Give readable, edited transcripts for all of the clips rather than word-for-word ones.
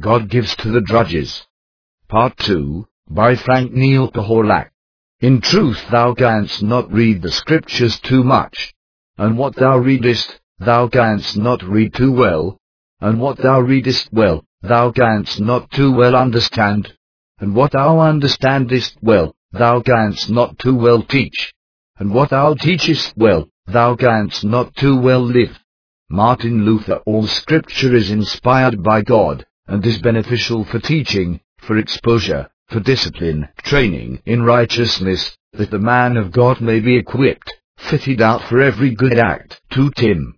God gives to the drudges. Part 2, by Frank Neil Kahorlak. In truth thou canst not read the Scriptures too much, and what thou readest, thou canst not read too well, and what thou readest well, thou canst not too well understand, and what thou understandest well, thou canst not too well teach, and what thou teachest well, thou canst not too well live. Martin Luther. All Scripture is inspired by God, and is beneficial for teaching, for exposure, for discipline, training in righteousness, that the man of God may be equipped, fitted out for every good act. 2 Tim.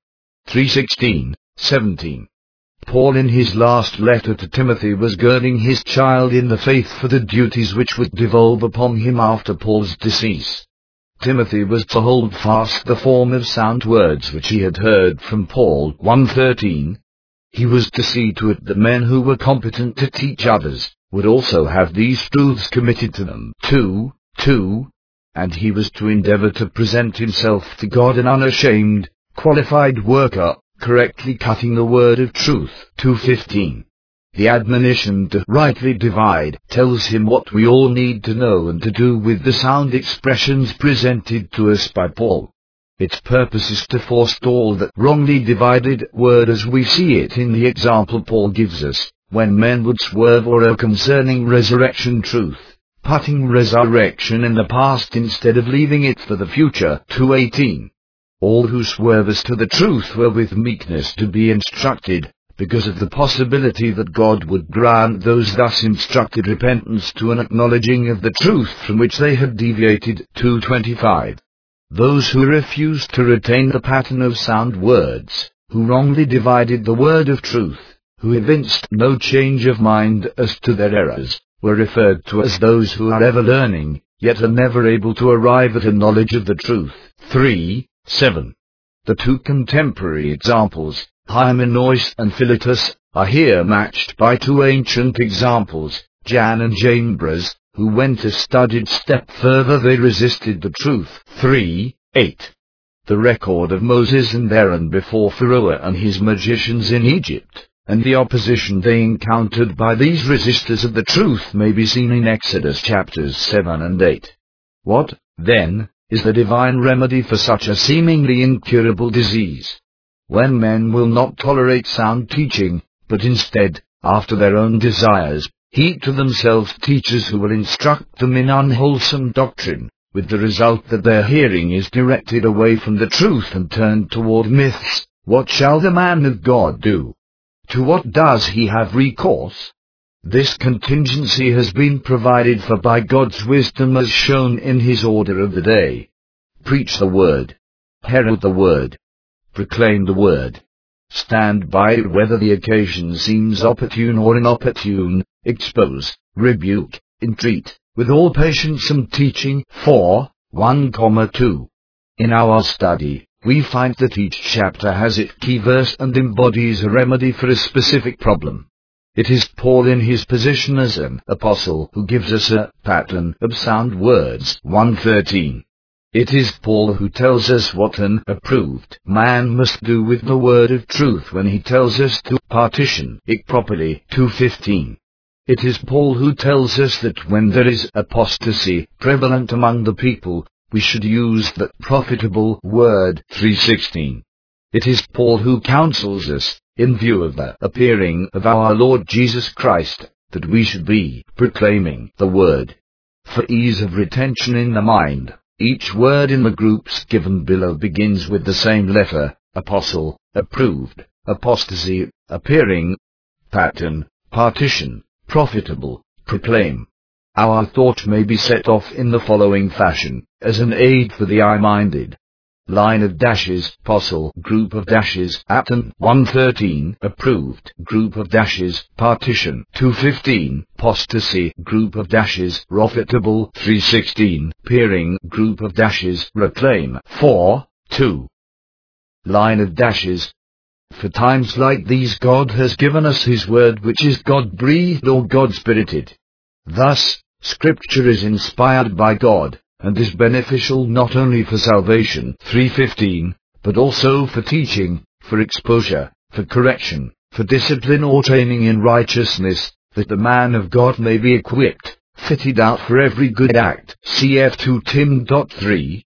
3:16, 17. Paul in his last letter to Timothy was girding his child in the faith for the duties which would devolve upon him after Paul's decease. Timothy was to hold fast the form of sound words which he had heard from Paul. 1:13. He was to see to it that men who were competent to teach others would also have these truths committed to them. 2:2. And he was to endeavor to present himself to God an unashamed, qualified worker, correctly cutting the word of truth. 2:15. The admonition to rightly divide tells him what we all need to know and to do with the sound expressions presented to us by Paul. Its purpose is to forestall that wrongly divided word as we see it in the example Paul gives us, when men would swerve or err concerning resurrection truth, putting resurrection in the past instead of leaving it for the future. 2:18. All who swerve as to the truth were with meekness to be instructed, because of the possibility that God would grant those thus instructed repentance to an acknowledging of the truth from which they had deviated. 2:25. Those who refused to retain the pattern of sound words, who wrongly divided the word of truth, who evinced no change of mind as to their errors, were referred to as those who are ever learning, yet are never able to arrive at a knowledge of the truth. 3:7. The two contemporary examples, Hymenaeus and Philetus, are here matched by two ancient examples, Jan and Jambres, who went a studied step further. They resisted the truth. 3:8. The record of Moses and Aaron before Pharaoh and his magicians in Egypt, and the opposition they encountered by these resistors of the truth, may be seen in Exodus chapters 7 and 8. What, then, is the divine remedy for such a seemingly incurable disease? When men will not tolerate sound teaching, but instead, after their own desires, heap to themselves teachers who will instruct them in unwholesome doctrine, with the result that their hearing is directed away from the truth and turned toward myths, what shall the man of God do? To what does he have recourse? This contingency has been provided for by God's wisdom as shown in his order of the day. Preach the word. Herald the word. Proclaim the word. Stand by it whether the occasion seems opportune or inopportune. Expose, rebuke, entreat, with all patience and teaching. 4:1-2. In our study, we find that each chapter has its key verse and embodies a remedy for a specific problem. It is Paul in his position as an apostle who gives us a pattern of sound words. 1:13. It is Paul who tells us what an approved man must do with the word of truth when he tells us to partition it properly. 2:15. It is Paul who tells us that when there is apostasy prevalent among the people, we should use the profitable word. 3:16. It is Paul who counsels us, in view of the appearing of our Lord Jesus Christ, that we should be proclaiming the word. For ease of retention in the mind, each word in the groups given below begins with the same letter: apostle, approved, apostasy, appearing, pattern, partition, profitable, proclaim. Our thought may be set off in the following fashion, as an aid for the eye-minded. Line of dashes, apostle, group of dashes, pattern. 1:13, approved, group of dashes, partition. 2:15, apostasy, group of dashes, profitable. 3:16, appearing, group of dashes, reclaim. 4:2. Line of dashes. For times like these God has given us his word, which is God-breathed or God-spirited. Thus, Scripture is inspired by God, and is beneficial not only for salvation, 3:15, but also for teaching, for exposure, for correction, for discipline or training in righteousness, that the man of God may be equipped, fitted out for every good act. Cf 2 Tim 3,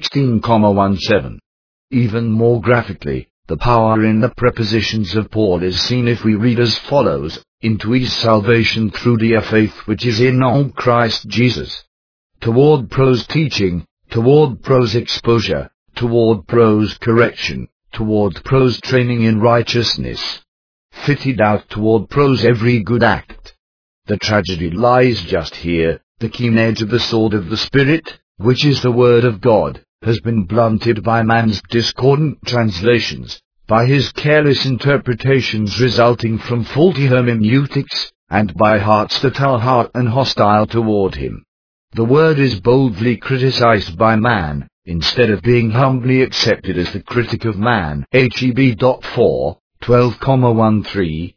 16,17. Even more graphically, the power in the prepositions of Paul is seen if we read as follows: into his salvation through the faith which is in Christ Jesus. Toward prose teaching, toward prose exposure, toward prose correction, toward prose training in righteousness. Fitted out toward prose every good act. The tragedy lies just here: the keen edge of the sword of the Spirit, which is the Word of God, has been blunted by man's discordant translations, by his careless interpretations resulting from faulty hermeneutics, and by hearts that are hard and hostile toward him. The Word is boldly criticized by man, instead of being humbly accepted as the critic of man. Heb. 4, 12,13,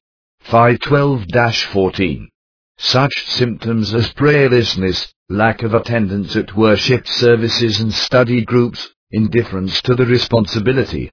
512-14. Such symptoms as prayerlessness, lack of attendance at worship services and study groups, indifference to the responsibility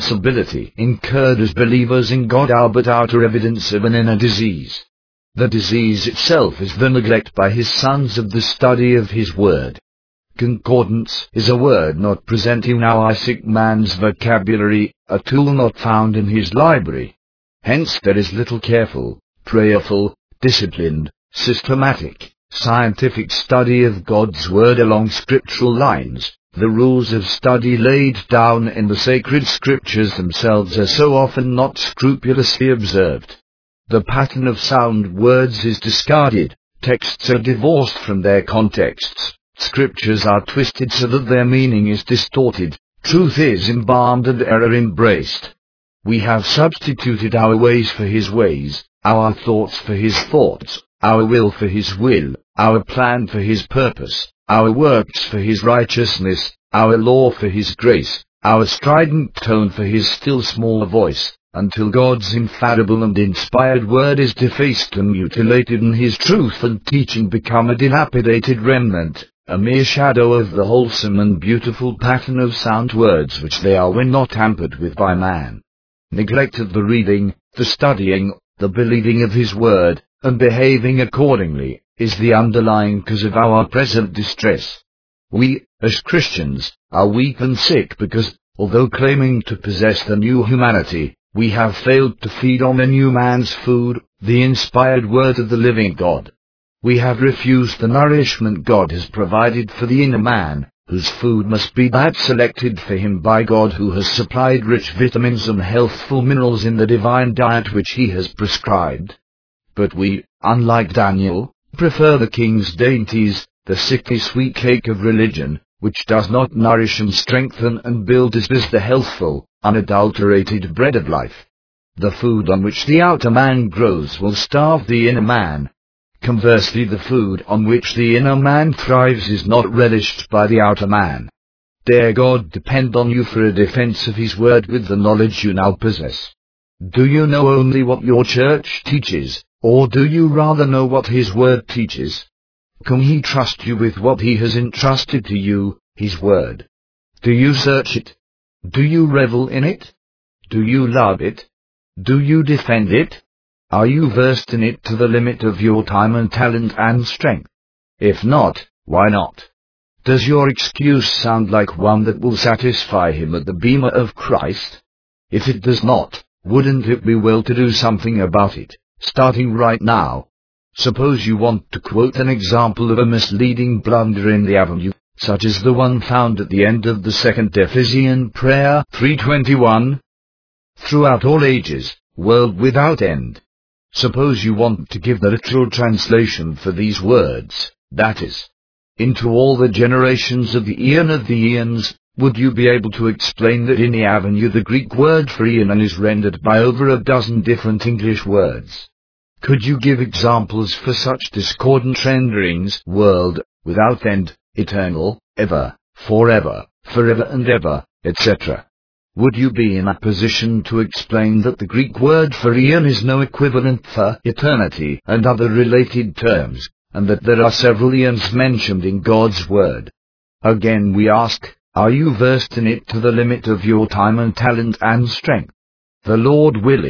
incurred as believers in God are but outer evidence of an inner disease. The disease itself is the neglect by his sons of the study of his word. Concordance is a word not present in our sick man's vocabulary, a tool not found in his library. Hence there is little careful, prayerful, disciplined, systematic, scientific study of God's Word along scriptural lines. The rules of study laid down in the sacred scriptures themselves are so often not scrupulously observed. The pattern of sound words is discarded, texts are divorced from their contexts, scriptures are twisted so that their meaning is distorted, truth is embalmed and error embraced. We have substituted our ways for his ways, our thoughts for his thoughts, our will for his will, our plan for his purpose, our works for his righteousness, our law for his grace, our strident tone for his still small voice, until God's infallible and inspired word is defaced and mutilated and his truth and teaching become a dilapidated remnant, a mere shadow of the wholesome and beautiful pattern of sound words which they are when not tampered with by man. Neglect of the reading, the studying, the believing of his word, and behaving accordingly, is the underlying cause of our present distress. We, as Christians, are weak and sick because, although claiming to possess the new humanity, we have failed to feed on the new man's food, the inspired word of the living God. We have refused the nourishment God has provided for the inner man, whose food must be that selected for him by God, who has supplied rich vitamins and healthful minerals in the divine diet which he has prescribed. But we, unlike Daniel, prefer the king's dainties, the sickly sweet cake of religion, which does not nourish and strengthen and build as does the healthful, unadulterated bread of life. The food on which the outer man grows will starve the inner man. Conversely, the food on which the inner man thrives is not relished by the outer man. Dare God depend on you for a defense of his word with the knowledge you now possess? Do you know only what your church teaches, or do you rather know what his word teaches? Can he trust you with what he has entrusted to you, his word? Do you search it? Do you revel in it? Do you love it? Do you defend it? Are you versed in it to the limit of your time and talent and strength? If not, why not? Does your excuse sound like one that will satisfy him at the bema of Christ? If it does not, wouldn't it be well to do something about it, starting right now? Suppose you want to quote an example of a misleading blunder in the Avenue, such as the one found at the end of the second Ephesian prayer 3:21. Throughout all ages, world without end. Suppose you want to give the literal translation for these words, that is, into all the generations of the eon of the eons, would you be able to explain that in the Avenue the Greek word for eon is rendered by over a dozen different English words? Could you give examples for such discordant renderings? World, without end, eternal, ever, forever and ever, etc. Would you be in a position to explain that the Greek word for eon is no equivalent for eternity and other related terms, and that there are several eons mentioned in God's word? Again we ask, are you versed in it to the limit of your time and talent and strength? The Lord willing,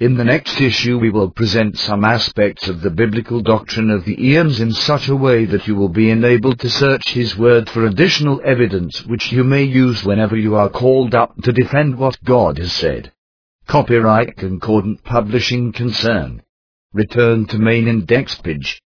In the next issue we will present some aspects of the biblical doctrine of the eons in such a way that you will be enabled to search His Word for additional evidence which you may use whenever you are called up to defend what God has said. Copyright Concordant Publishing Concern. Return to main index page.